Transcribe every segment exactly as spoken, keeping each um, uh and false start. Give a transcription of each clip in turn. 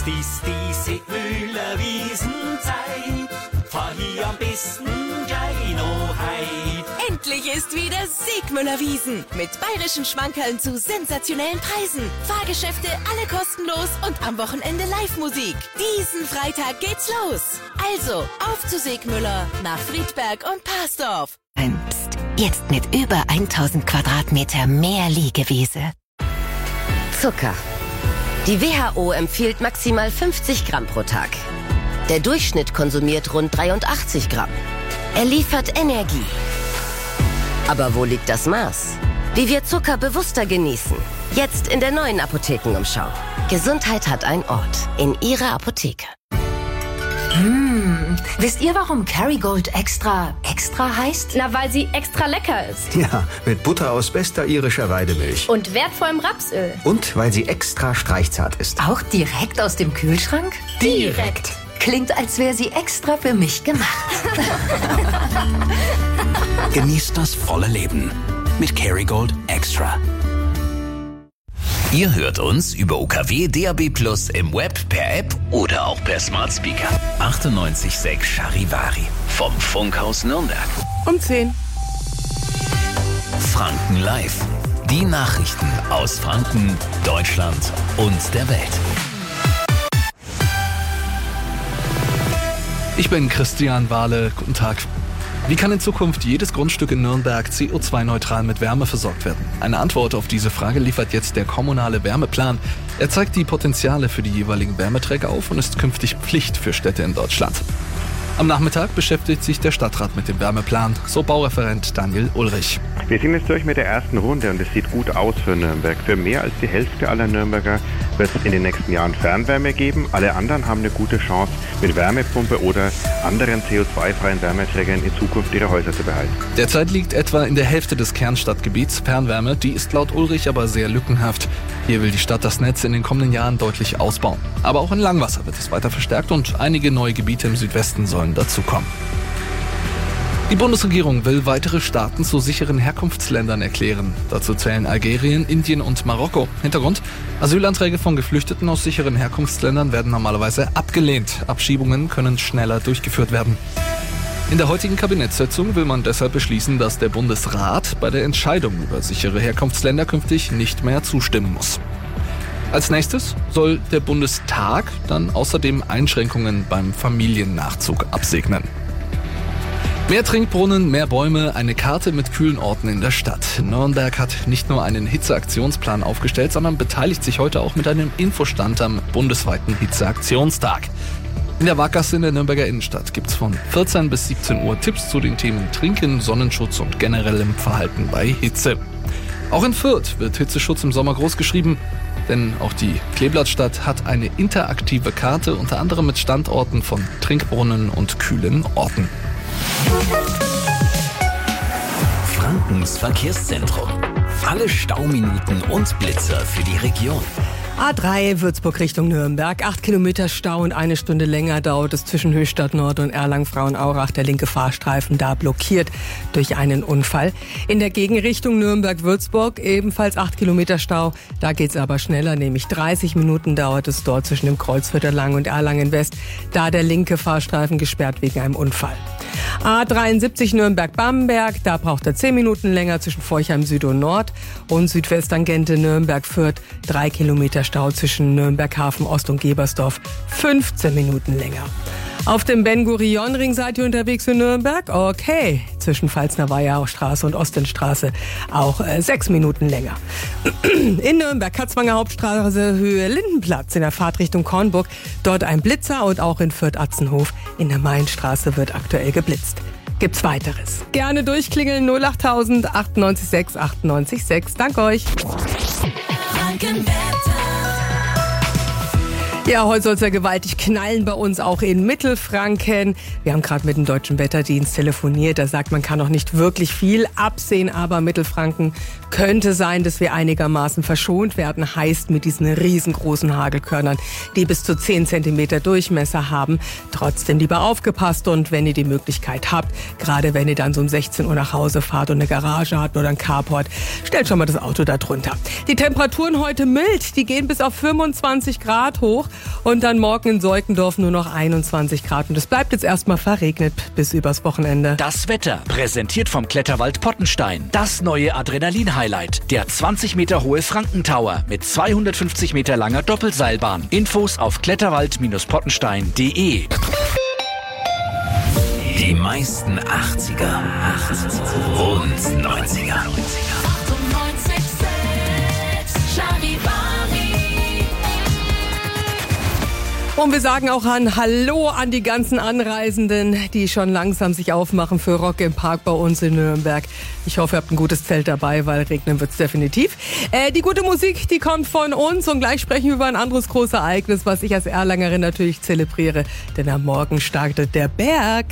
Jetzt ist die Sigmüller Wiesenzeit, fahr hier am besten gleich noch heim. Endlich ist wieder Sigmüller Wiesen mit bayerischen Schmankerln zu sensationellen Preisen. Fahrgeschäfte alle kostenlos und am Wochenende Live-Musik. Diesen Freitag geht's los. Also auf zu Sigmüller nach Friedberg und Parsdorf. Psst, jetzt mit über tausend Quadratmeter mehr Liegewiese. Zucker. Die W H O empfiehlt maximal fünfzig Gramm pro Tag. Der Durchschnitt konsumiert rund dreiundachtzig Gramm. Er liefert Energie. Aber wo liegt das Maß? Wie wir Zucker bewusster genießen. Jetzt in der neuen Apothekenumschau. Gesundheit hat einen Ort. In Ihrer Apotheke. Mmh. Wisst ihr, warum Kerrygold extra extra heißt? Na, weil sie extra lecker ist. Ja, mit Butter aus bester irischer Weidemilch. Und wertvollem Rapsöl. Und weil sie extra streichzart ist. Auch direkt aus dem Kühlschrank? Direkt. Klingt, als wäre sie extra für mich gemacht. Genießt das volle Leben mit Kerrygold Extra. Ihr hört uns über U K W D A B Plus im Web, per App oder auch per Smart Speaker. achtundneunzig Komma sechs Charivari vom Funkhaus Nürnberg. Um zehn. Franken Live. Die Nachrichten aus Franken, Deutschland und der Welt. Ich bin Christian Wahle. Guten Tag. Wie kann in Zukunft jedes Grundstück in Nürnberg C O zwei neutral mit Wärme versorgt werden? Eine Antwort auf diese Frage liefert jetzt der kommunale Wärmeplan. Er zeigt die Potenziale für die jeweiligen Wärmeträger auf und ist künftig Pflicht für Städte in Deutschland. Am Nachmittag beschäftigt sich der Stadtrat mit dem Wärmeplan, so Baureferent Daniel Ulrich. Wir sind jetzt durch mit der ersten Runde und es sieht gut aus für Nürnberg. Für mehr als die Hälfte aller Nürnberger wird es in den nächsten Jahren Fernwärme geben. Alle anderen haben eine gute Chance, mit Wärmepumpe oder anderen C O zwei freien Wärmeträgern in Zukunft ihre Häuser zu behalten. Derzeit liegt etwa in der Hälfte des Kernstadtgebiets Fernwärme, die ist laut Ulrich aber sehr lückenhaft. Hier will die Stadt das Netz in den kommenden Jahren deutlich ausbauen. Aber auch in Langwasser wird es weiter verstärkt und einige neue Gebiete im Südwesten sollen dazukommen. Die Bundesregierung will weitere Staaten zu sicheren Herkunftsländern erklären. Dazu zählen Algerien, Indien und Marokko. Hintergrund: Asylanträge von Geflüchteten aus sicheren Herkunftsländern werden normalerweise abgelehnt. Abschiebungen können schneller durchgeführt werden. In der heutigen Kabinettssitzung will man deshalb beschließen, dass der Bundesrat bei der Entscheidung über sichere Herkunftsländer künftig nicht mehr zustimmen muss. Als nächstes soll der Bundestag dann außerdem Einschränkungen beim Familiennachzug absegnen. Mehr Trinkbrunnen, mehr Bäume, eine Karte mit kühlen Orten in der Stadt. Nürnberg hat nicht nur einen Hitzeaktionsplan aufgestellt, sondern beteiligt sich heute auch mit einem Infostand am bundesweiten Hitzeaktionstag. In der Waaggasse in der Nürnberger Innenstadt gibt's von vierzehn bis siebzehn Uhr Tipps zu den Themen Trinken, Sonnenschutz und generellem Verhalten bei Hitze. Auch in Fürth wird Hitzeschutz im Sommer großgeschrieben, denn auch die Kleeblattstadt hat eine interaktive Karte, unter anderem mit Standorten von Trinkbrunnen und kühlen Orten. Frankens Verkehrszentrum. Alle Stauminuten und Blitzer für die Region. A drei Würzburg Richtung Nürnberg. Acht Kilometer Stau und eine Stunde länger dauert es zwischen Höchstadt Nord und Erlangen-Frauenaurach. Der linke Fahrstreifen da blockiert durch einen Unfall. In der Gegenrichtung Nürnberg-Würzburg ebenfalls acht Kilometer Stau. Da geht's aber schneller, nämlich dreißig Minuten dauert es dort zwischen dem Kreuzviertel Lang und Erlangen-West. Da der linke Fahrstreifen gesperrt wegen einem Unfall. A dreiundsiebzig Nürnberg-Bamberg, da braucht er zehn Minuten länger zwischen Forchheim Süd und Nord. Und Südwesttangente Nürnberg-Fürth, drei Kilometer Stau zwischen Nürnberg-Hafen Ost und Gebersdorf, fünfzehn Minuten länger. Auf dem Ben-Gurion-Ring seid ihr unterwegs in Nürnberg? Okay. Zwischen Pfalzner-Weiherstraße und Ostendstraße auch äh, sechs Minuten länger. In Nürnberg, Katzwanger Hauptstraße, Höhe Lindenplatz in der Fahrtrichtung Kornburg. Dort ein Blitzer und auch in Fürth-Atzenhof in der Mainstraße wird aktuell geblitzt. Gibt's weiteres? Gerne durchklingeln null achttausend achtundneunzig sechs achtundneunzig sechs. Danke euch. Ja, heute soll es ja gewaltig knallen bei uns, auch in Mittelfranken. Wir haben gerade mit dem Deutschen Wetterdienst telefoniert. Da sagt, man kann noch nicht wirklich viel absehen, aber Mittelfranken könnte sein, dass wir einigermaßen verschont werden. Heißt mit diesen riesengroßen Hagelkörnern, die bis zu zehn Zentimeter Durchmesser haben. Trotzdem lieber aufgepasst und wenn ihr die Möglichkeit habt, gerade wenn ihr dann so um sechzehn Uhr nach Hause fahrt und eine Garage habt oder ein Carport, stellt schon mal das Auto da drunter. Die Temperaturen heute mild, die gehen bis auf fünfundzwanzig Grad hoch. Und dann morgen in Seukendorf nur noch einundzwanzig Grad. Und es bleibt jetzt erstmal verregnet bis übers Wochenende. Das Wetter, präsentiert vom Kletterwald Pottenstein. Das neue Adrenalin-Highlight. Der zwanzig Meter hohe Frankentower mit zweihundertfünfzig Meter langer Doppelseilbahn. Infos auf kletterwald pottenstein punkt de. Die meisten achtziger und neunziger. Und wir sagen auch ein Hallo an die ganzen Anreisenden, die schon langsam sich aufmachen für Rock im Park bei uns in Nürnberg. Ich hoffe, ihr habt ein gutes Zelt dabei, weil regnen wird's definitiv. Äh, die gute Musik, die kommt von uns und gleich sprechen wir über ein anderes großes Ereignis, was ich als Erlangerin natürlich zelebriere. Denn am Morgen startet der Berg.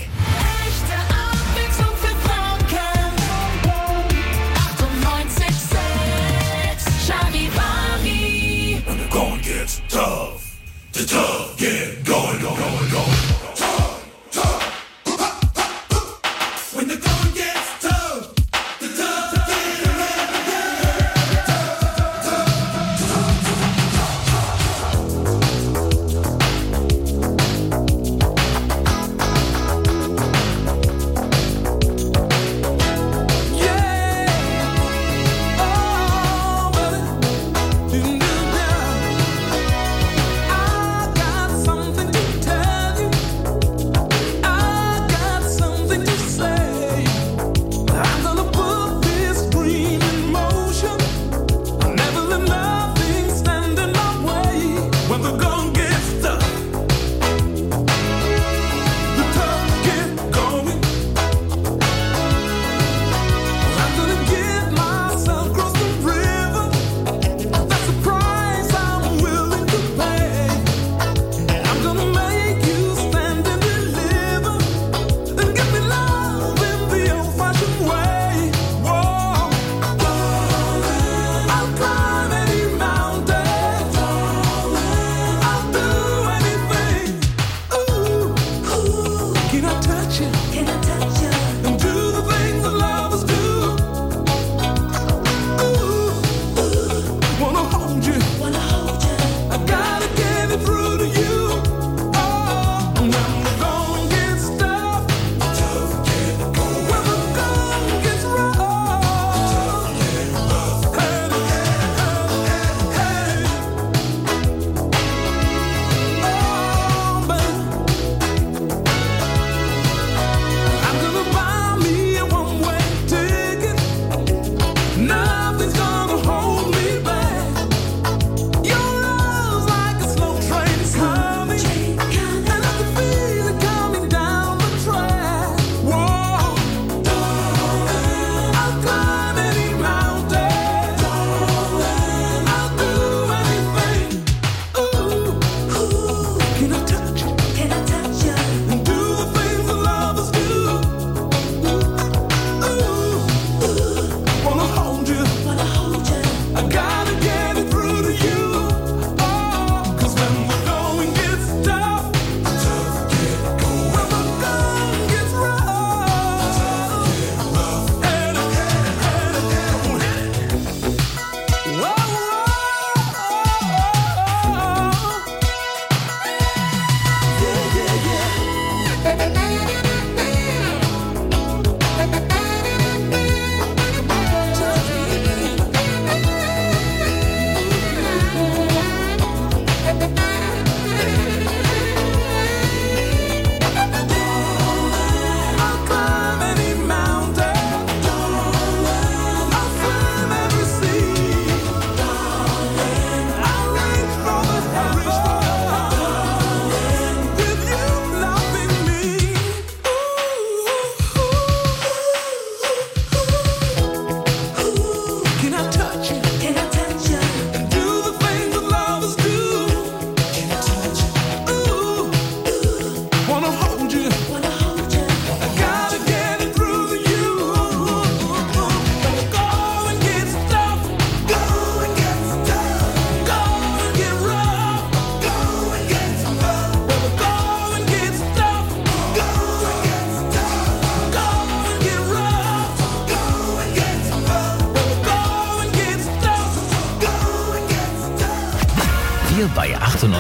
The tough get going, going, going, going. Tough, tough. When the going gets tough, the tough get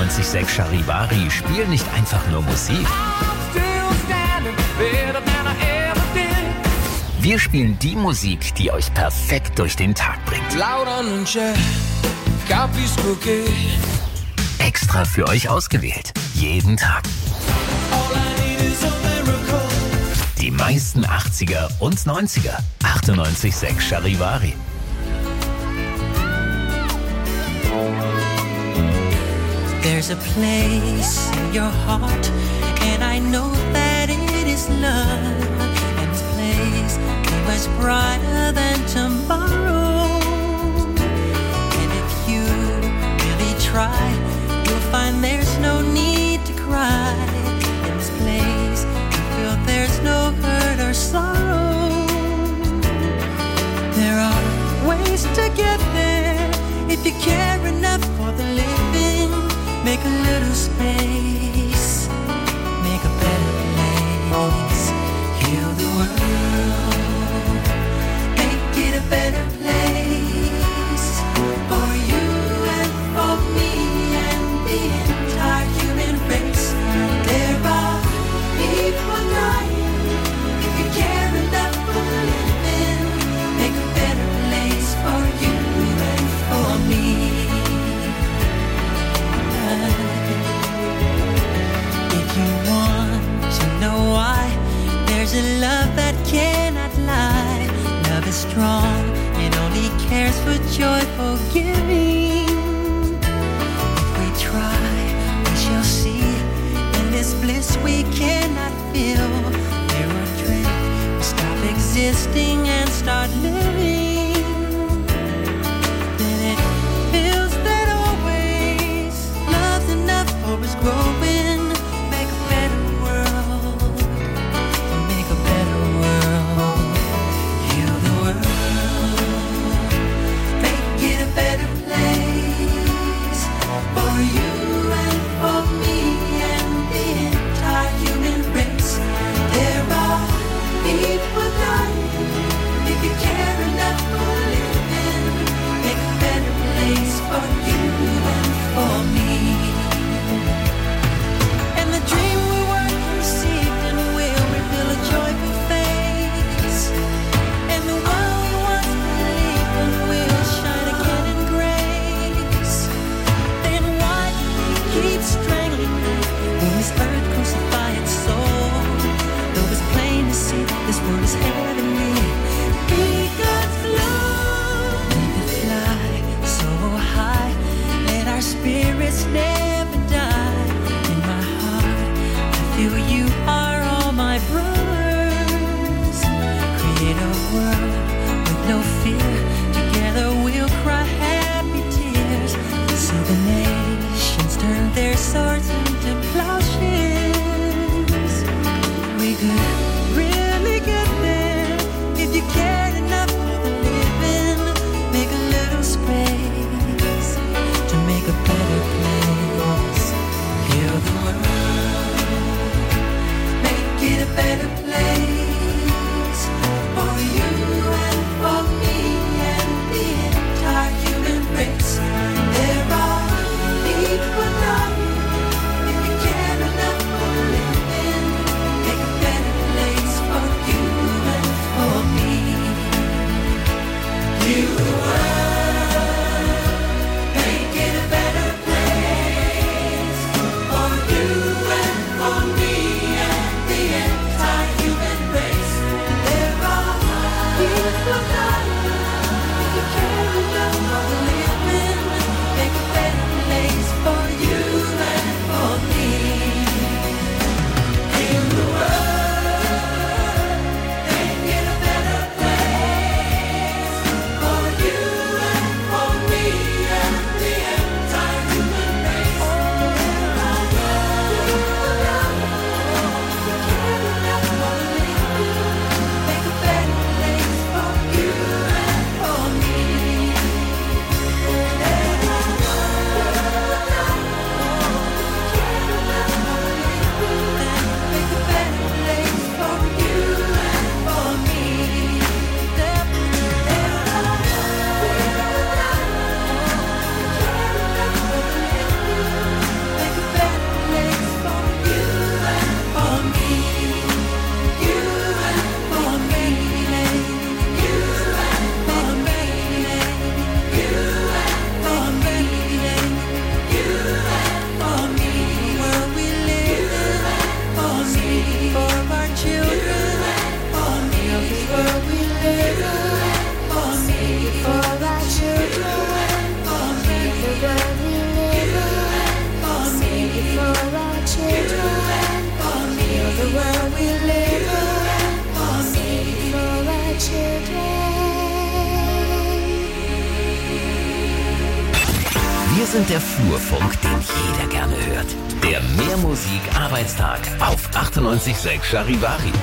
achtundneunzig Komma sechs Charivari spielen nicht einfach nur Musik. Wir spielen die Musik, die euch perfekt durch den Tag bringt. Extra für euch ausgewählt. Jeden Tag. Die meisten achtziger und neunziger. achtundneunzig Komma sechs Charivari. There's a place in your heart, and I know that it is love. And this place is much brighter than tomorrow. And if you really try, you'll find there's no need to cry. In this place, you feel there's no hurt or sorrow. There are ways to get there if you care enough for the living. Make a little space, make a better place, heal the world, make it a better place, for you and for me and the entire human race. There are people dying, if you care enough for the living, make a better place for you and for me. If you want to know why, there's a love that cannot lie. Love is strong, it only cares for joyful giving. If we try, we shall see. In this bliss we cannot feel. There are dreams, we stop existing and start living. Then it feels that always love's enough for us growing. Make a better world, make a better world, heal the world, make it a better place, for you and for me and the entire human race. There are people dying, if you care sind der Flurfunk, den jeder gerne hört. Der Mehrmusik-Arbeitstag auf achtundneunzig Komma sechs Charivari.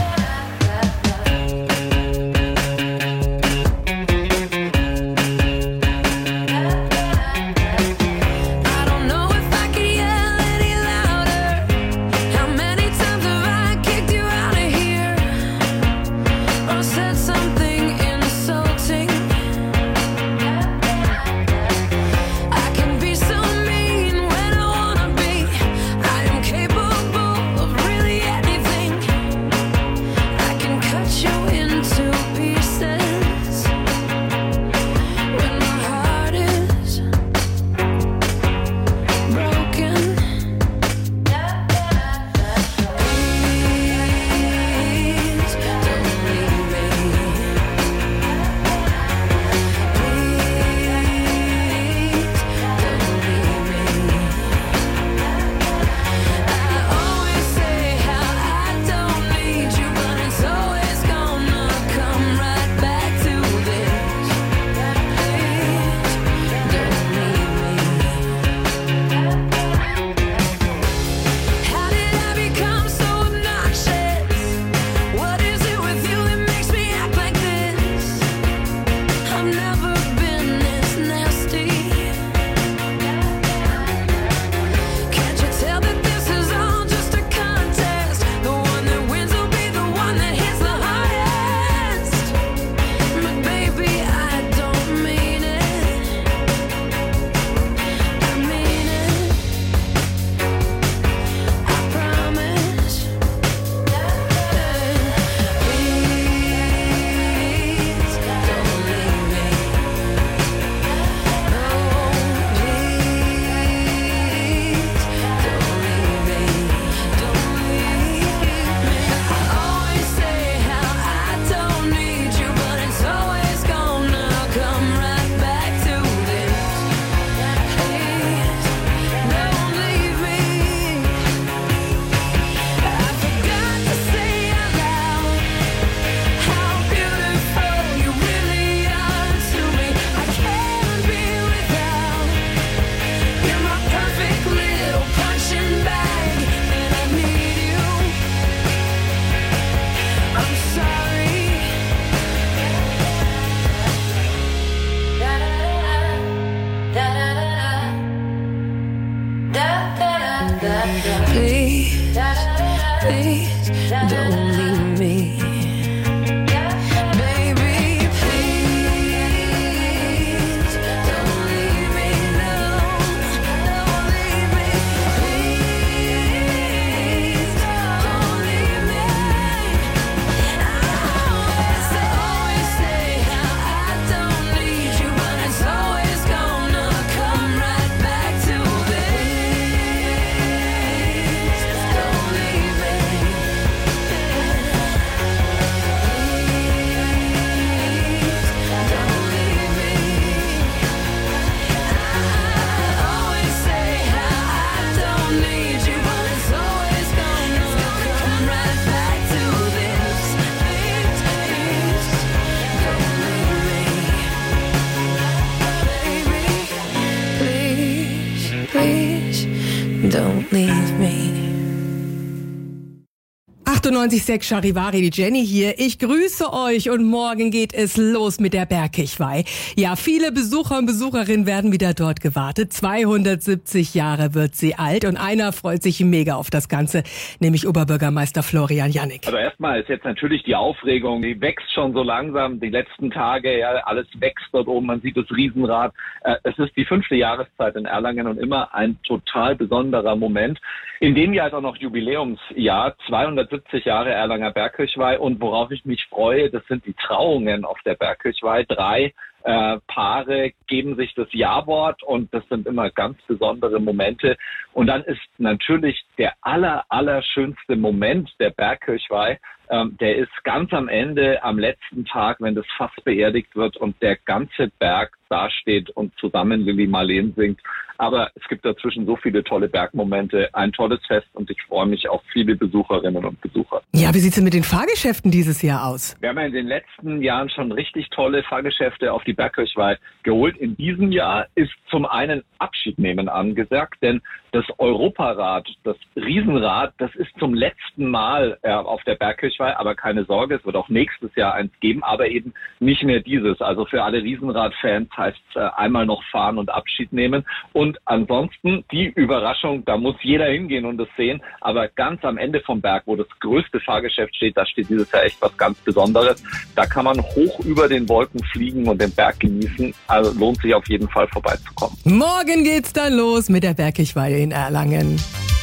Please, please, don't leave me. Baby, please, don't leave me. No, don't leave me. Please, don't leave me. I always, always say how I don't need you, but it's always gonna come right back to this. Don't leave me. Don't leave me. I always say how I don't need you, but it's always gonna come right back to this. Please, please, don't leave me. Baby, please, please, don't leave me. achtundneunzig Komma sechs Charivari, die Jenny hier. Ich grüße euch und morgen geht es los mit der Bergkirchweih. Ja, viele Besucher und Besucherinnen werden wieder dort gewartet. zweihundertsiebzig Jahre wird sie alt und einer freut sich mega auf das Ganze, nämlich Oberbürgermeister Florian Jannik. Also erstmal ist jetzt natürlich die Aufregung, die wächst schon so langsam, die letzten Tage, ja, alles wächst dort oben, man sieht das Riesenrad. Äh, es ist die fünfte Jahreszeit in Erlangen und immer ein total besonderer Moment. In dem Jahr ist auch noch Jubiläumsjahr, zweihundertsiebzig Jahre Erlanger Bergkirchweih, und worauf ich mich freue, das sind die Trauungen auf der Bergkirchweih. Drei äh, Paare geben sich das Ja-Wort und das sind immer ganz besondere Momente. Und dann ist natürlich der aller, aller schönste Moment der Bergkirchweih, ähm, der ist ganz am Ende, am letzten Tag, wenn das Fass beerdigt wird und der ganze Berg dasteht und zusammen Lili Marleen singt. Aber es gibt dazwischen so viele tolle Bergmomente, ein tolles Fest, und ich freue mich auf viele Besucherinnen und Besucher. Ja, wie sieht's denn mit den Fahrgeschäften dieses Jahr aus? Wir haben ja in den letzten Jahren schon richtig tolle Fahrgeschäfte auf die Sophie Bergkirchweih geholt. In diesem Jahr ist zum einen Abschied nehmen angesagt, denn das Europarad, das Riesenrad, das ist zum letzten Mal äh, auf der Bergkirchweih, aber keine Sorge, es wird auch nächstes Jahr eins geben, aber eben nicht mehr dieses. Also für alle Riesenrad-Fans heißt es äh, einmal noch fahren und Abschied nehmen. Und ansonsten die Überraschung, da muss jeder hingehen und das sehen, aber ganz am Ende vom Berg, wo das größte Fahrgeschäft steht, da steht dieses Jahr echt was ganz Besonderes. Da kann man hoch über den Wolken fliegen und den Berg genießen. Also lohnt sich auf jeden Fall vorbeizukommen. Morgen geht's dann los mit der Bergkirchweih in Erlangen.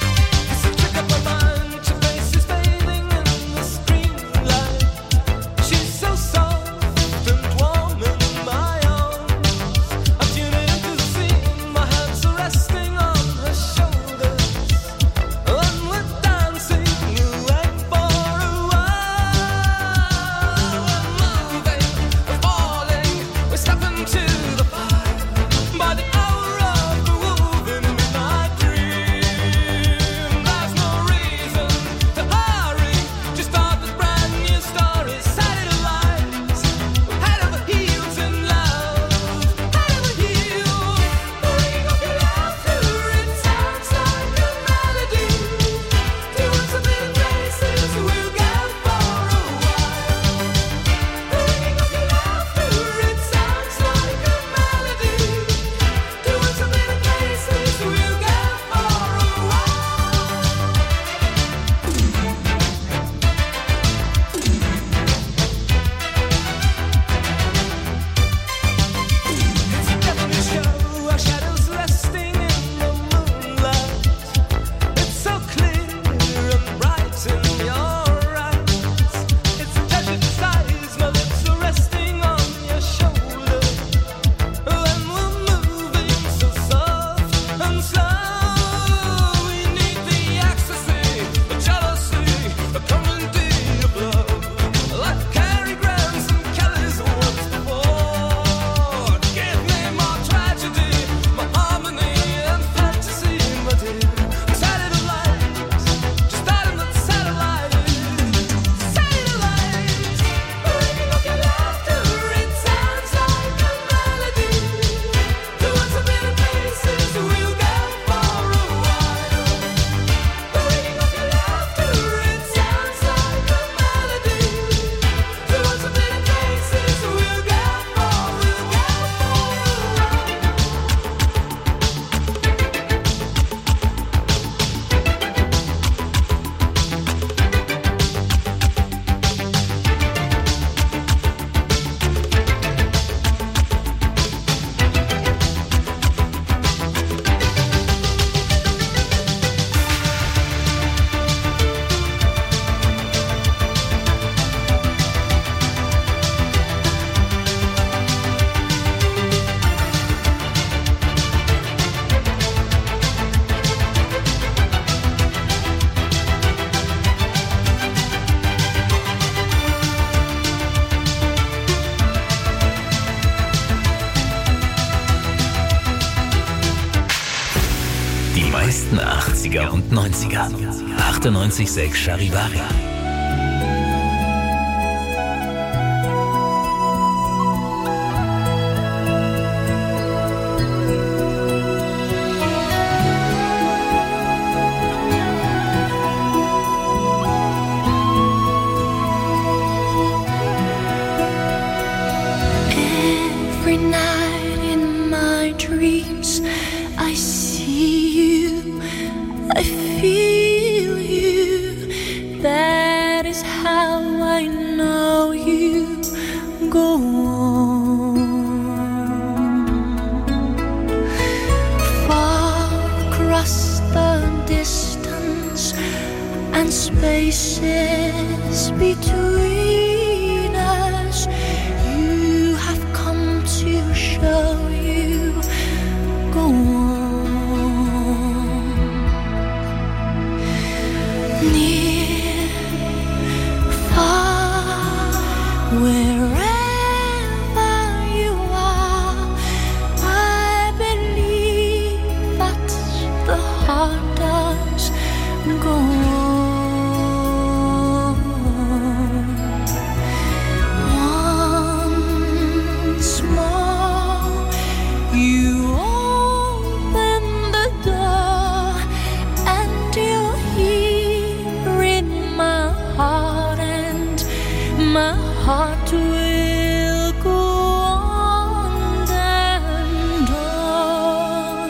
besten achtziger und neunziger. achtundneunzig Komma sechs Charivari. Every night in my dreams, I see you, I feel you. That is how I know you. Go on. Far across the distance and spaces between us, you have come to show you. Go on. Near, far, wherever you are, I believe that the heart does go on. heart will go on and on.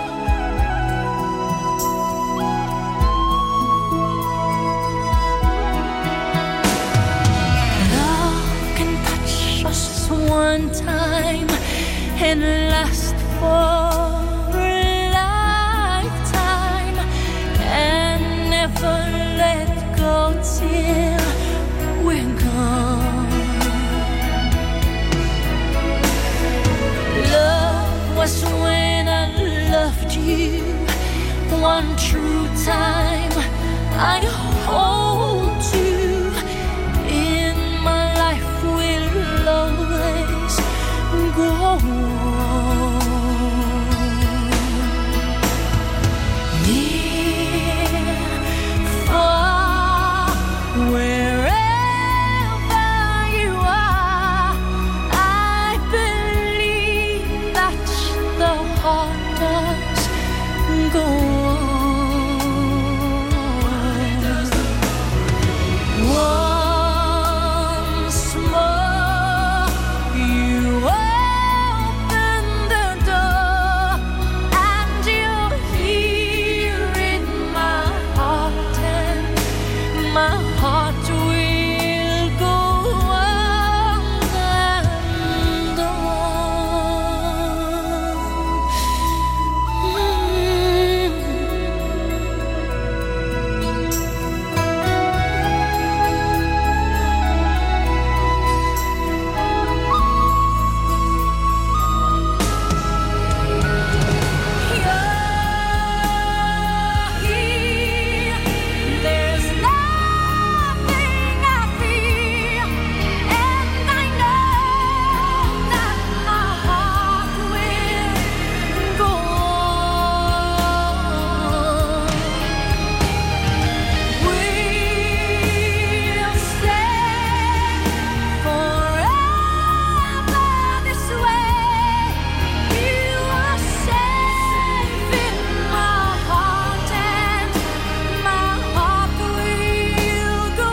Love can touch us one time and last for a lifetime and never let go till we're gone. Love was when I loved you one true time. I hold you in my life will always go on. Near, far, wherever you are, I believe that the heart does go on. Once more, you open the door, and you're here in my heart, and my heart will go on and there's nothing I fear, and I know that my heart will go on. We'll stay forever this way. You are safe in my heart, and my heart will go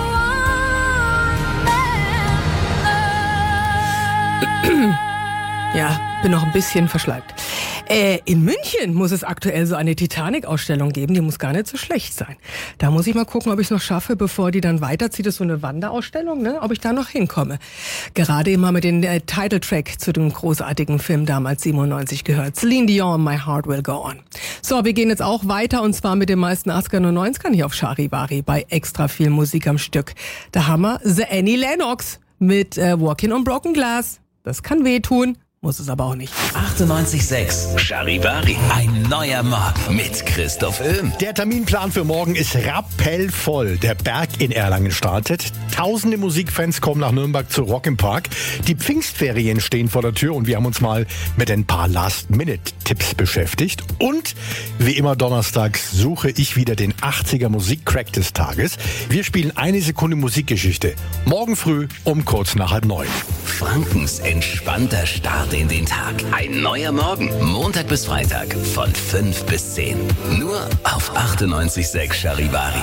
on. Ja, bin noch ein bisschen verschleimt. Äh, in München muss es aktuell so eine Titanic-Ausstellung geben, die muss gar nicht so schlecht sein. Da muss ich mal gucken, ob ich es noch schaffe, bevor die dann weiterzieht. Das ist so eine Wanderausstellung, ne? Ob ich da noch hinkomme. Gerade eben haben wir den äh, Titeltrack zu dem großartigen Film damals siebenundneunzig gehört. Celine Dion, My Heart Will Go On. So, wir gehen jetzt auch weiter und zwar mit den meisten achtzigern und neunzigern hier auf Charivari bei extra viel Musik am Stück. Da haben wir The Annie Lennox mit äh, Walking on Broken Glass. Das kann wehtun. Muss es aber auch nicht. achtundneunzig Komma sechs Charivari. Ein neuer Morgen mit Christoph Öhm. Der Terminplan für morgen ist rappellvoll. Der Berg in Erlangen startet. Tausende Musikfans kommen nach Nürnberg zu Rock im Park. Die Pfingstferien stehen vor der Tür und wir haben uns mal mit ein paar Last-Minute-Tipps beschäftigt. Und wie immer donnerstags suche ich wieder den achtziger Musikcrack des Tages. Wir spielen eine Sekunde Musikgeschichte. Morgen früh um kurz nach halb neun. Frankens entspannter Start in den Tag. Ein neuer Morgen. Montag bis Freitag von fünf bis zehn. Nur auf achtundneunzig Komma sechs Charivari.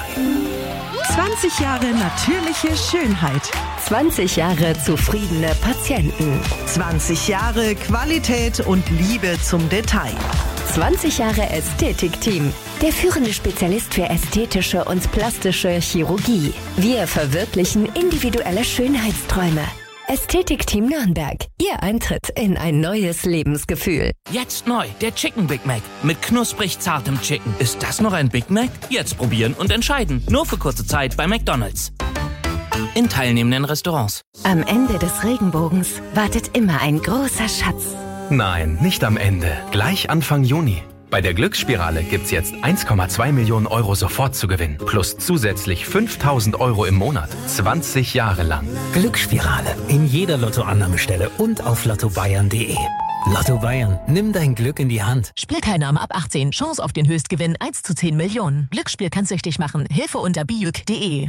zwanzig Jahre natürliche Schönheit. zwanzig Jahre zufriedene Patienten. zwanzig Jahre Qualität und Liebe zum Detail. zwanzig Jahre Ästhetikteam. Der führende Spezialist für ästhetische und plastische Chirurgie. Wir verwirklichen individuelle Schönheitsträume. Ästhetikteam Nürnberg. Ihr Eintritt in ein neues Lebensgefühl. Jetzt neu, der Chicken Big Mac. Mit knusprig zartem Chicken. Ist das noch ein Big Mac? Jetzt probieren und entscheiden. Nur für kurze Zeit bei McDonald's. In teilnehmenden Restaurants. Am Ende des Regenbogens wartet immer ein großer Schatz. Nein, nicht am Ende. Gleich Anfang Juni. Bei der Glücksspirale gibt's jetzt eins Komma zwei Millionen Euro sofort zu gewinnen. Plus zusätzlich fünftausend Euro im Monat. zwanzig Jahre lang. Glücksspirale. In jeder Lottoannahmestelle und auf lotto bayern punkt de. Lotto Bayern. Nimm dein Glück in die Hand. Spielteilnahme ab achtzehn. Chance auf den Höchstgewinn eins zu zehn Millionen. Glücksspiel kann süchtig machen. Hilfe unter bijuk punkt de.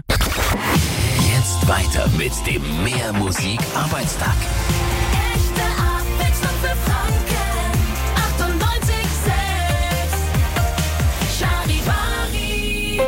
Jetzt weiter mit dem Mehr Musik Arbeitstag. Echte Abwechslung für Franken. achtundneunzig Komma sechs Charivari.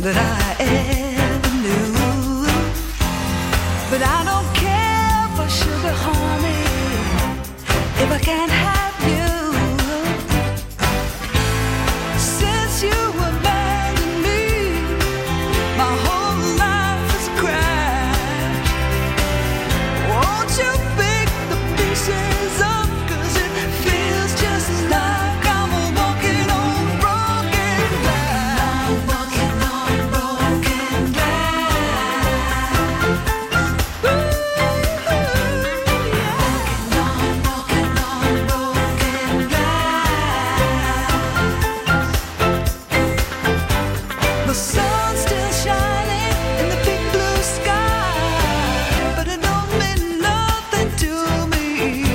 that I ever knew. But I don't care for sugar, honey, if I can't have you. Since you abandoned me, my whole life has crashed. Won't you pick the pieces up, 'cause it feels just like I'm walking on broken glass. Walking on broken glass. Ooh, yeah. Walking on, walking on broken glass. The sun's still shining in the big blue sky, but it don't mean nothing to me.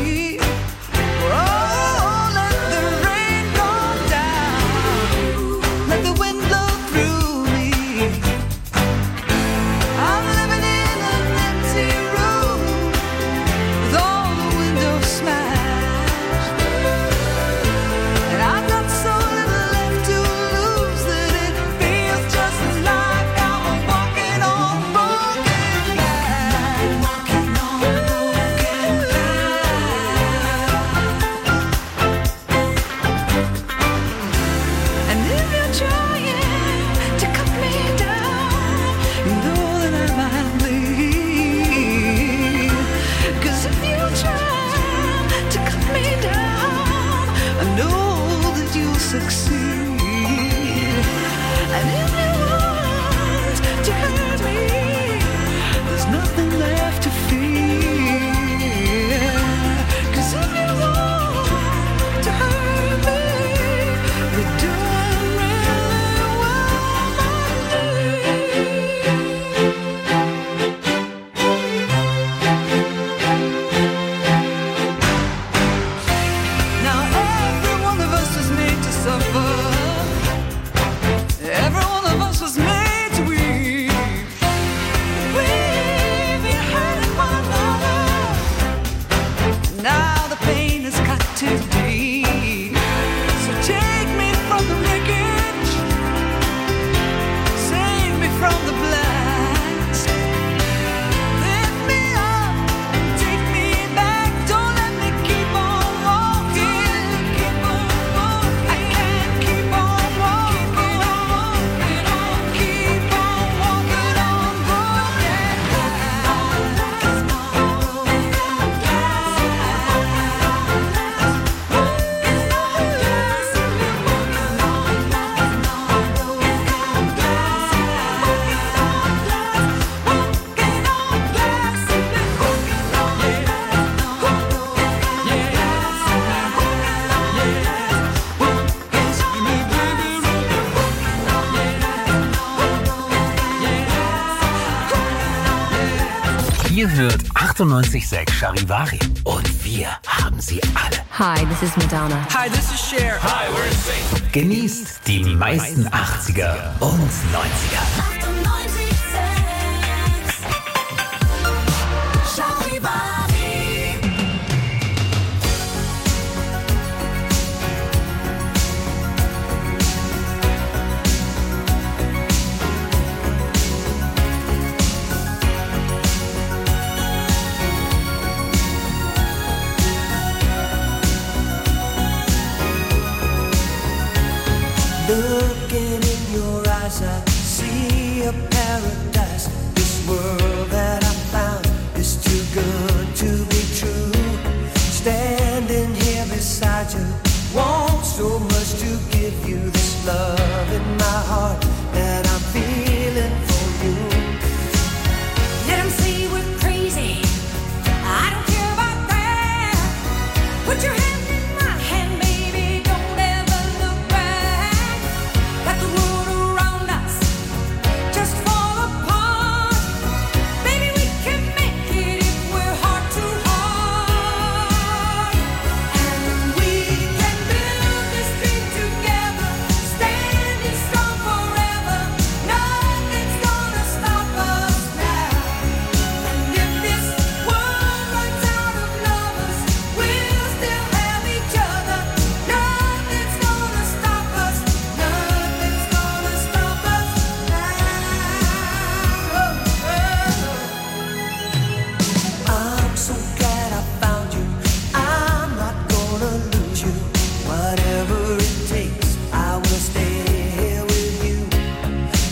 Oh, let the rain go down, let the wind blow through me. I'm living in an empty room with all the windows smashed, and I've got so little left to lose that it feels just like I'm walking on broken glass. Walking on broken glass. And if you're trying to cut me down, you know that I might bleed. 'Cause if you try to cut me down, I know that you'll succeed. And if you want to hurt me, there's nothing left to fear. 'Cause if you want to hurt me, you're doing really well, my dear. Now every one of us was made to suffer. Every one of us was made to weep. We've been hurting one another. Now the pain has got too deep. So take me from the wreckage, save me from the blast. Lift me up and take me back. Don't let me keep on walking. Keep on walking. I can't keep on walking on. Keep on walking on broken Ihr hört achtundneunzig Komma sechs Charivari. Und wir haben sie alle. Hi, this is Madonna. Hi, this is Cher. Hi, we're in sync. Genießt die meisten achtziger und neunziger. Looking in your eyes, I see a paradise. This world that I found is too good to be true. Standing here beside you, want so much to give you this love in my heart that I'm feeling for you. Let 'em say we're crazy. I don't care about that. Put your hand in my hand, baby. Don't ever look back. Got the world around us, just fall apart.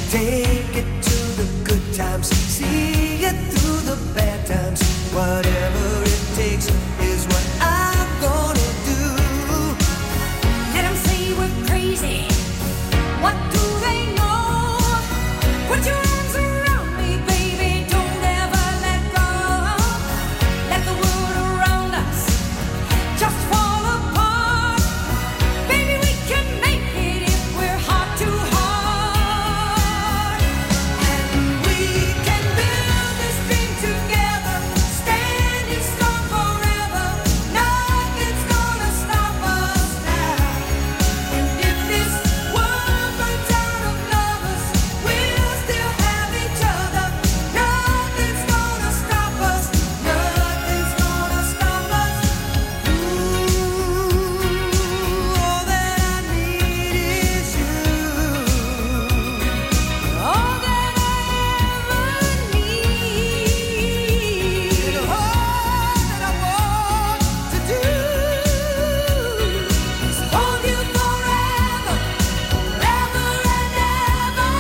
Take it to the good times, see it through the bad times. Whatever it takes is what I'm gonna do. Let them say we're crazy. What do they know? Put your arms around me, baby. Don't ever let go. Let the world around us just fall apart. Baby, we can make it if we're heart to heart. And we can build this dream together, standing strong forever. Nothing's gonna stop us now. And if this world runs out of lovers, we'll still have each other. Nothing's gonna stop us. Nothing's gonna stop us. Ooh, all that I need is you. All that I ever need. All that I want to do is hold you forever, forever and ever.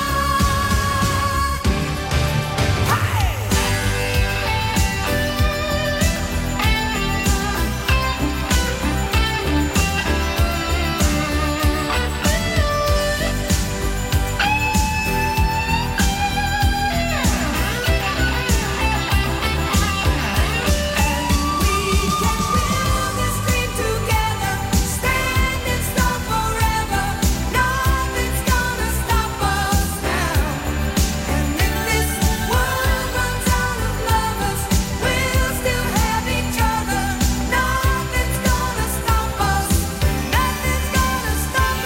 This dream together, standing strong forever. Nothing's gonna stop us now. And if this world runs out of lovers, we'll still have each other. Nothing's gonna stop us. Nothing's gonna stop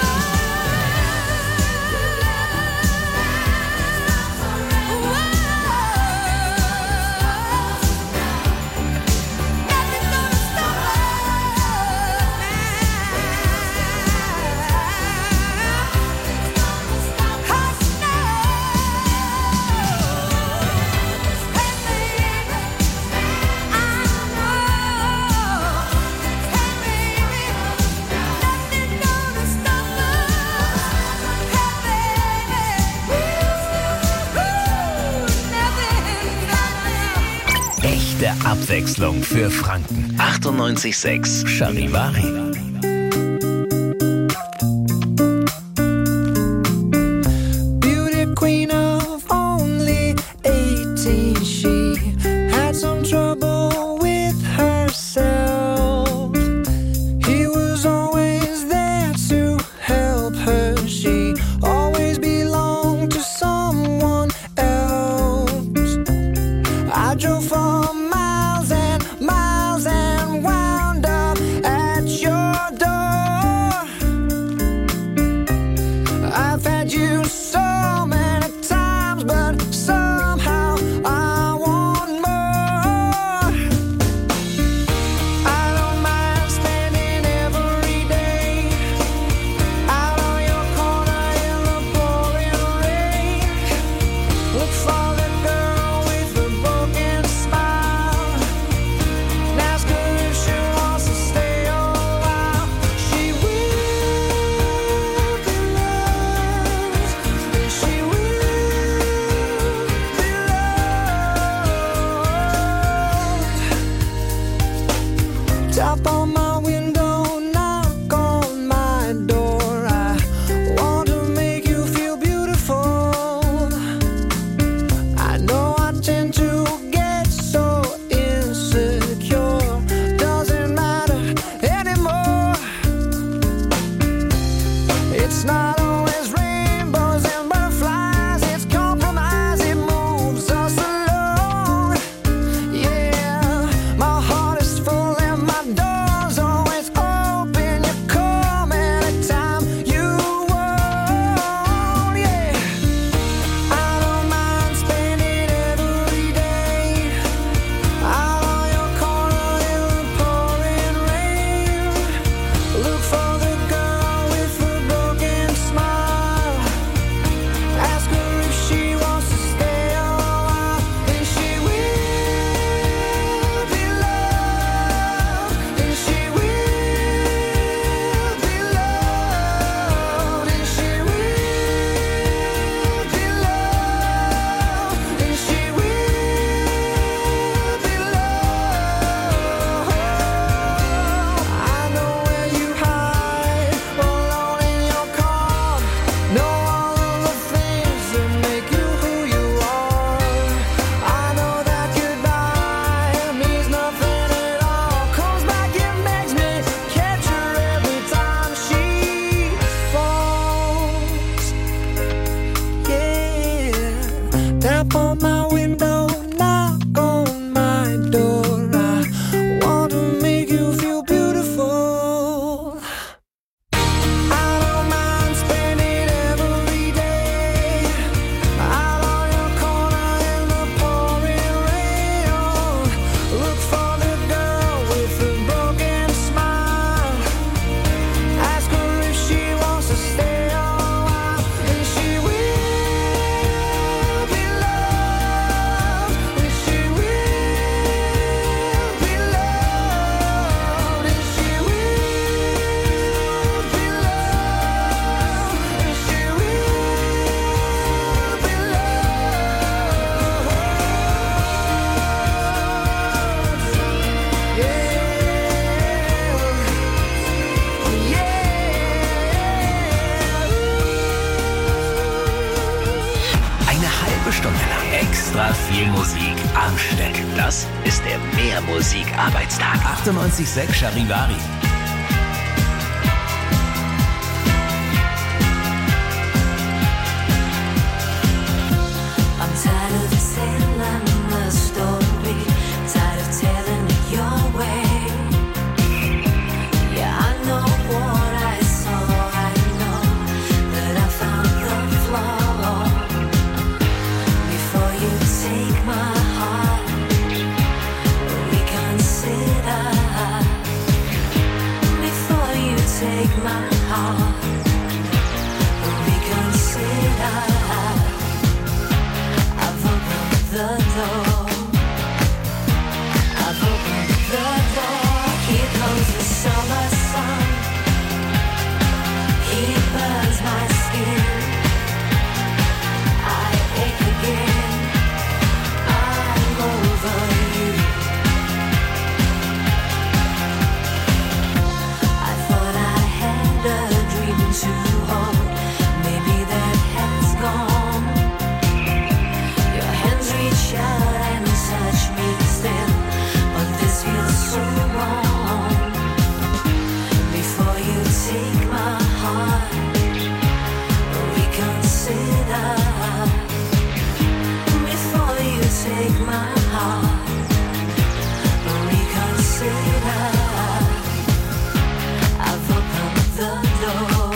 Echte Abwechslung für Franken. achtundneunzig Komma sechs Charivari. Beauty queen of only eighteen, she had some trouble with herself. He was always there to help her. She always belonged to someone else. I drove for miles and miles and wound up at your door. I've had you so many times, but somehow I want more. I don't mind standing every day out on your corner in the pouring rain. Look for that girl with the broken smile and ask her if she wants to stay a while. She will be loved. She will be loved. Tap on my window, knock on my door. I want to make you feel beautiful. Tap on my window, knock on my door. I want to make you feel beautiful. I don't mind spending every day out on your corner in the pouring rain. Look for the girl with the broken smile. Ask her if she wants to stay a while, and she will be loved. And she will be loved. And she will be loved. And she will be Eine halbe Stunde lang extra viel Musik am Stück. Das ist der Mehr-Musik-Arbeitstag. achtundneunzig Komma sechs Charivari. I'm tired of telling the story, tired of telling it your way. Yeah, I know what I saw, I know that I found the flaw. Before you take my heart, reconsider. Before you take my heart, reconsider. I've opened the door. I've opened the door. Here comes the summer sun. He burns my skin. I ache again. I'm over you. I thought I had a dream to hold. Maybe that has gone. Your hands reach out and touch me still, but this feels so wrong. Before you take my heart, reconsider. Before you take my heart, reconsider. I've opened the door.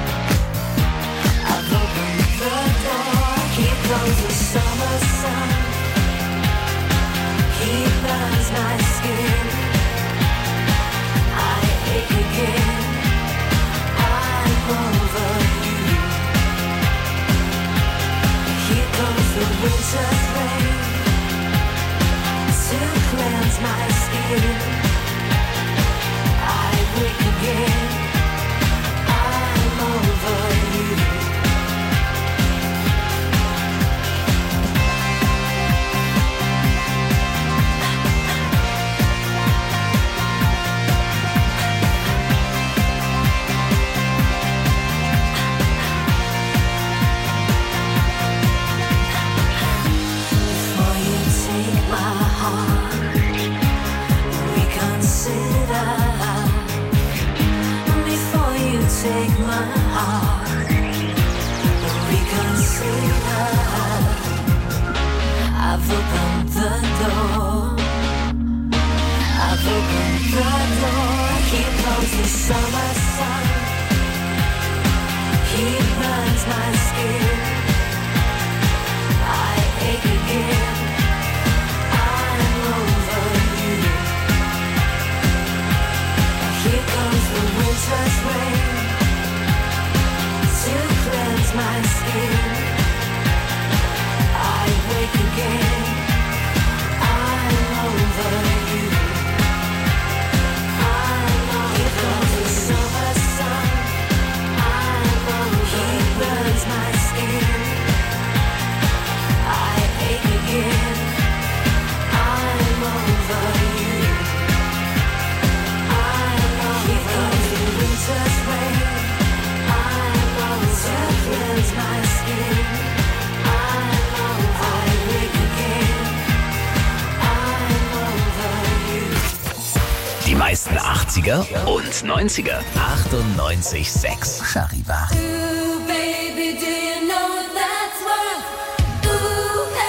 I've opened the door. Here comes the summer sun. He burns my skin. I ache again. I'm over you. Here comes the winter's rain to cleanse my skin. I wake again. I'm over you. Before you take my heart, reconsider. Before you take my heart, reconsider. I've opened the door. I've opened the door. Here comes the summer sun. He burns my skin. I ache again. I'm over you. Here comes the winter's rain to cleanse my skin. I wake again. I'm over you. I'm over. Here comes the summer sun. I'm over. He burns my skin. I ache again. I'm over you. I'm over. Here comes the winter's rain. I'm over. To cleanse my skin. I'm over. I wake again. I'm over you. Die meisten achtziger und neunziger. achtundneunzig Komma sechs Charivari. Ooh, baby, do you know that's worth? Ooh,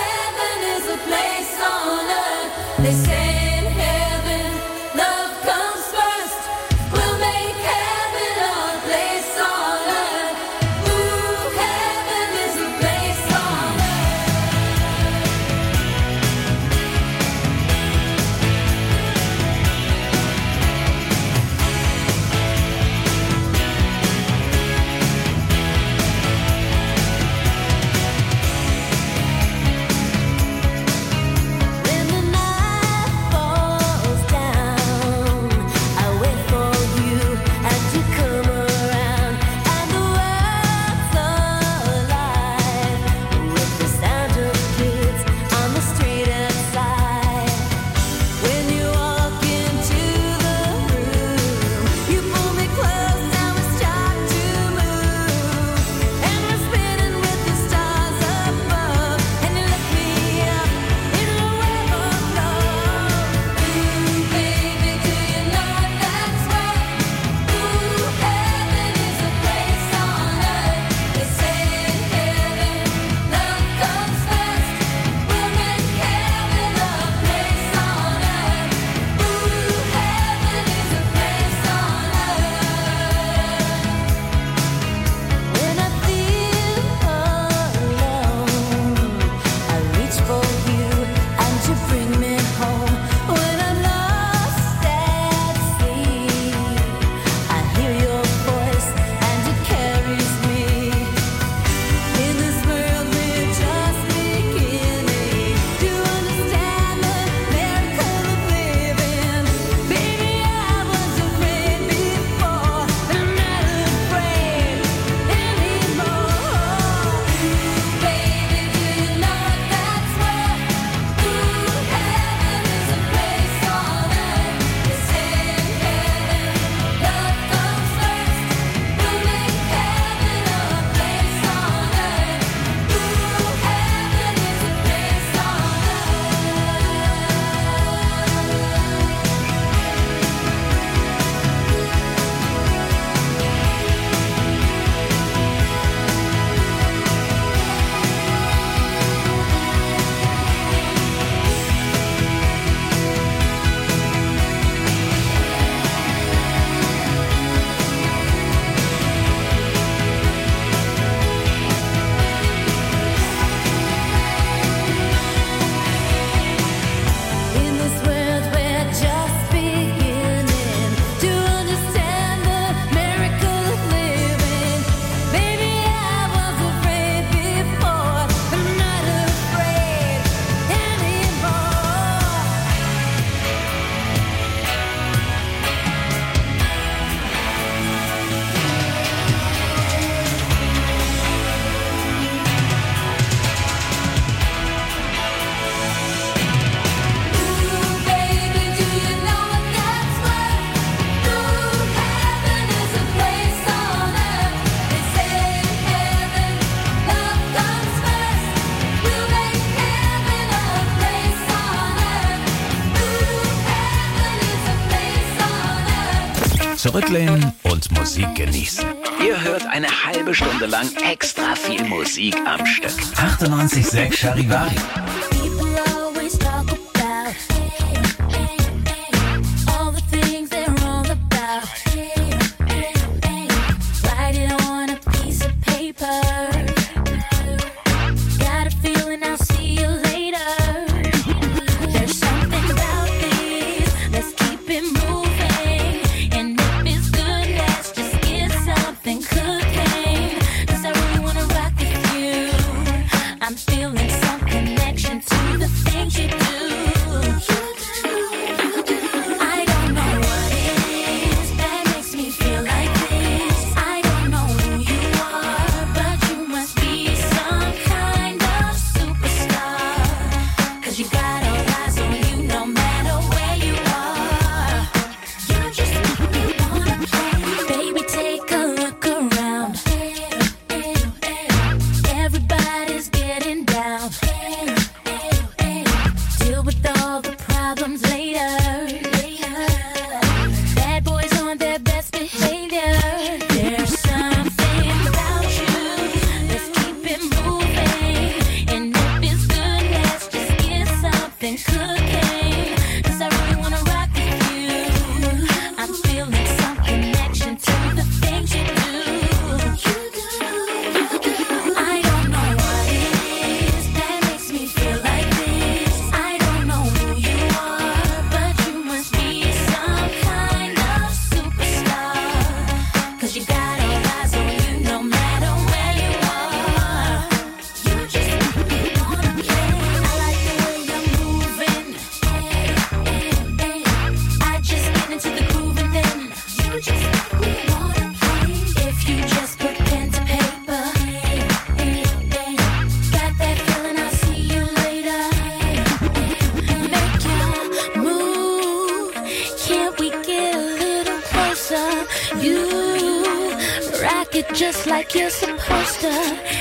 Zurücklehnen und Musik genießen. Ihr hört eine halbe Stunde lang extra viel Musik am Stück. achtundneunzig Komma sechs Charivari. Just like you're supposed to.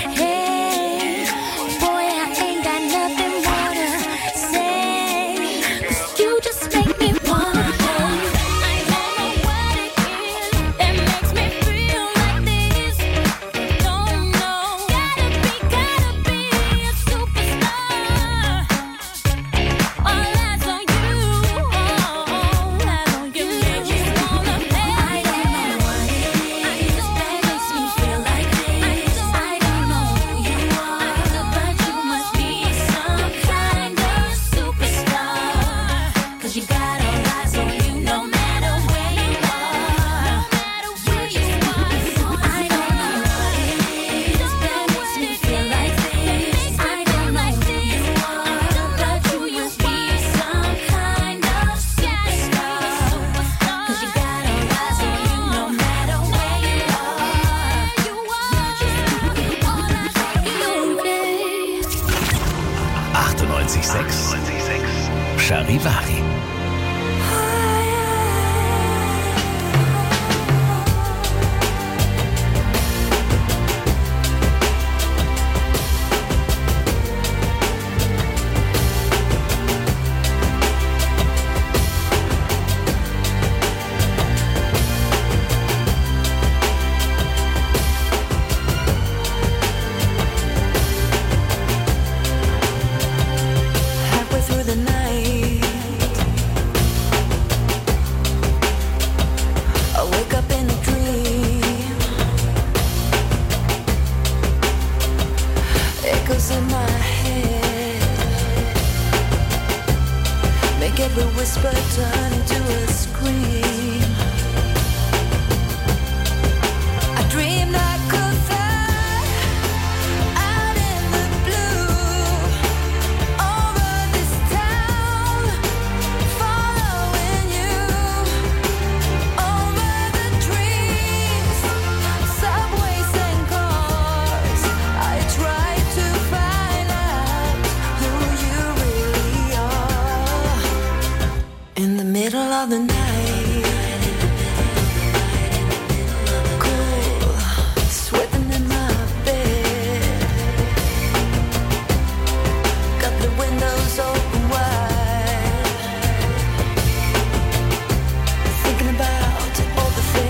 Hey, boy, I ain't got nothing more to say. 'Cause you just make me wanna play. I don't know what it is that makes me feel like this. Don't know. Gotta be, gotta be a superstar. All eyes on you. All eyes on you. You just wanna play. I don't know what it is that makes me feel like this. I don't know who you are, but you must be some kind of superstar. 'Cause you got all eyes on you no matter where you are. You just want some. I don't know what it is that makes me feel like this. I don't know who you are, but you must be some kind of superstar. 'Cause you got all eyes on you no matter where you are. You are all eyes on you. achtundneunzig Komma sechs Charivari. Halfway through the night, I wake up in a dream. Echoes in my head make every whisper turn into a scream. I dreamed I could fly out in the blue over this town, following you over the trees, subways and cars. I try to find out who you really are. In the middle of the night, cool, sweating in my bed. Got the windows open wide, thinking about all the things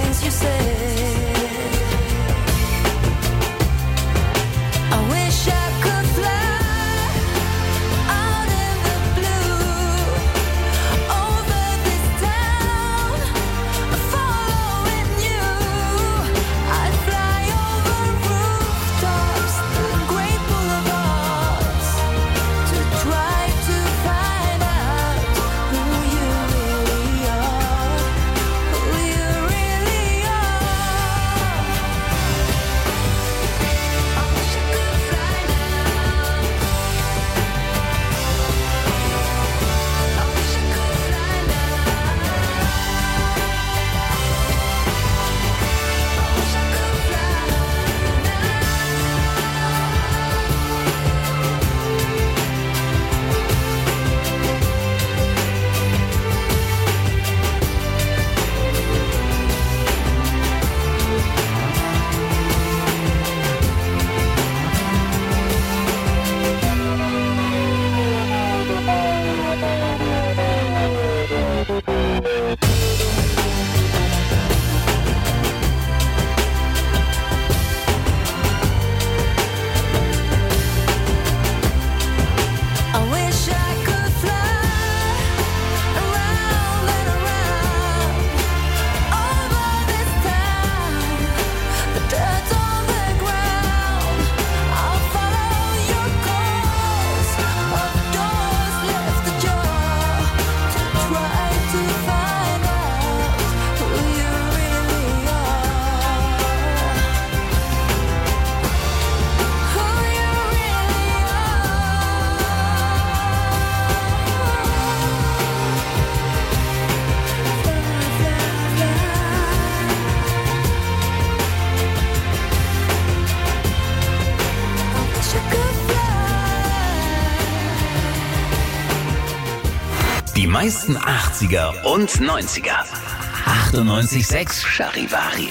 Die meisten achtziger und neunziger. achtundneunzig Komma sechs Charivari.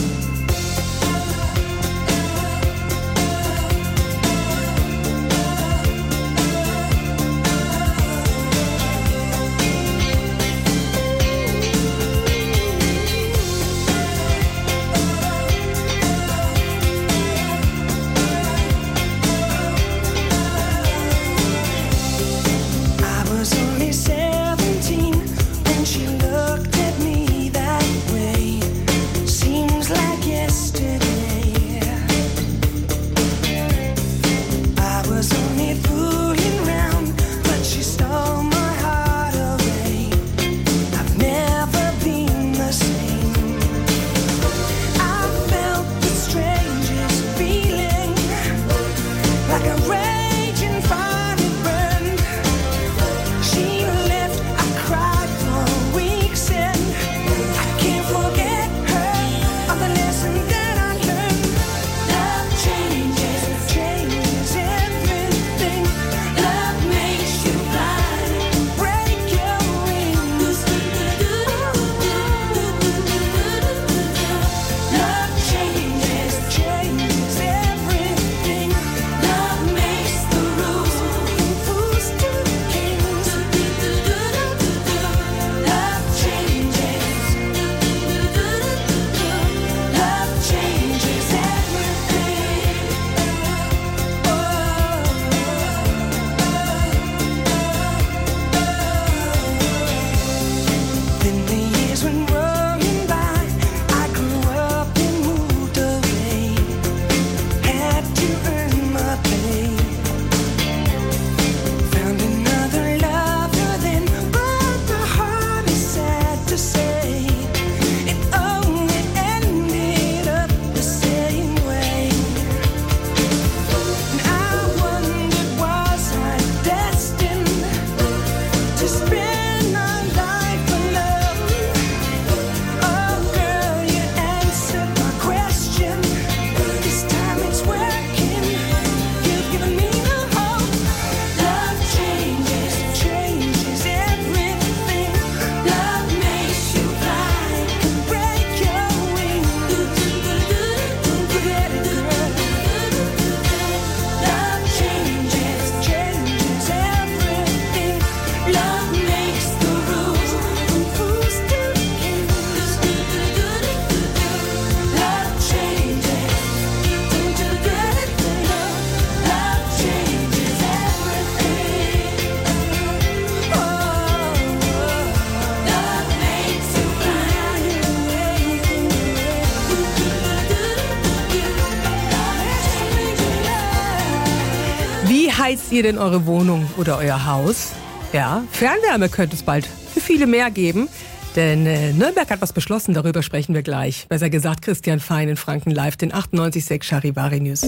Wie heizt ihr denn eure Wohnung oder euer Haus? Ja, Fernwärme könnte es bald für viele mehr geben. Denn äh, Nürnberg hat was beschlossen, darüber sprechen wir gleich. Besser gesagt, Christian Fein in Franken live, den achtundneunzig Komma sechs Charivari News.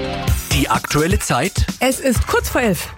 Die aktuelle Zeit. Es ist kurz vor elf.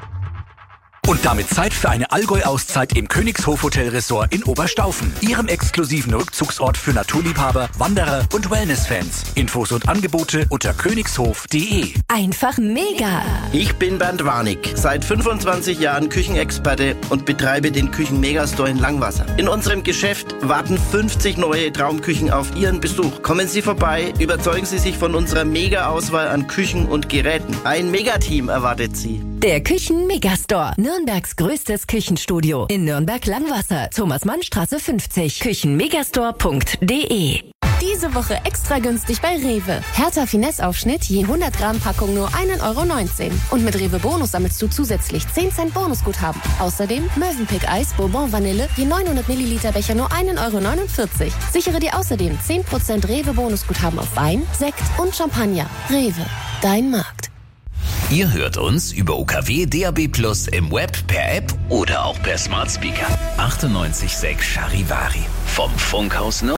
Und damit Zeit für eine Allgäu-Auszeit im Königshof Hotel Resort in Oberstaufen. Ihrem exklusiven Rückzugsort für Naturliebhaber, Wanderer und Wellness-Fans. Infos und Angebote unter königshof punkt de. Einfach mega! Ich bin Bernd Warnig, seit fünfundzwanzig Jahren Küchenexperte und betreibe den Küchen-Megastore in Langwasser. In unserem Geschäft warten fünfzig neue Traumküchen auf Ihren Besuch. Kommen Sie vorbei, überzeugen Sie sich von unserer Mega-Auswahl an Küchen und Geräten. Ein Megateam erwartet Sie. Der Küchen-Megastore. Nürnbergs größtes Küchenstudio. In Nürnberg-Langwasser. Thomas-Mann-Straße fünfzig. küchenmegastore punkt de. Diese Woche extra günstig bei Rewe. Hertha Finesse-Aufschnitt je hundert Gramm Packung nur ein Euro neunzehn. Und mit Rewe Bonus sammelst du zusätzlich zehn Cent Bonusguthaben. Außerdem Mövenpick Eis Bourbon Vanille je neunhundert Milliliter Becher nur ein Euro neunundvierzig. Sichere dir außerdem zehn Prozent Rewe Bonusguthaben auf Wein, Sekt und Champagner. Rewe, dein Markt. Ihr hört uns über U K W D A B Plus im Web, per App oder auch per Smart Speaker. achtundneunzig Komma sechs Charivari vom Funkhaus Nürnberg.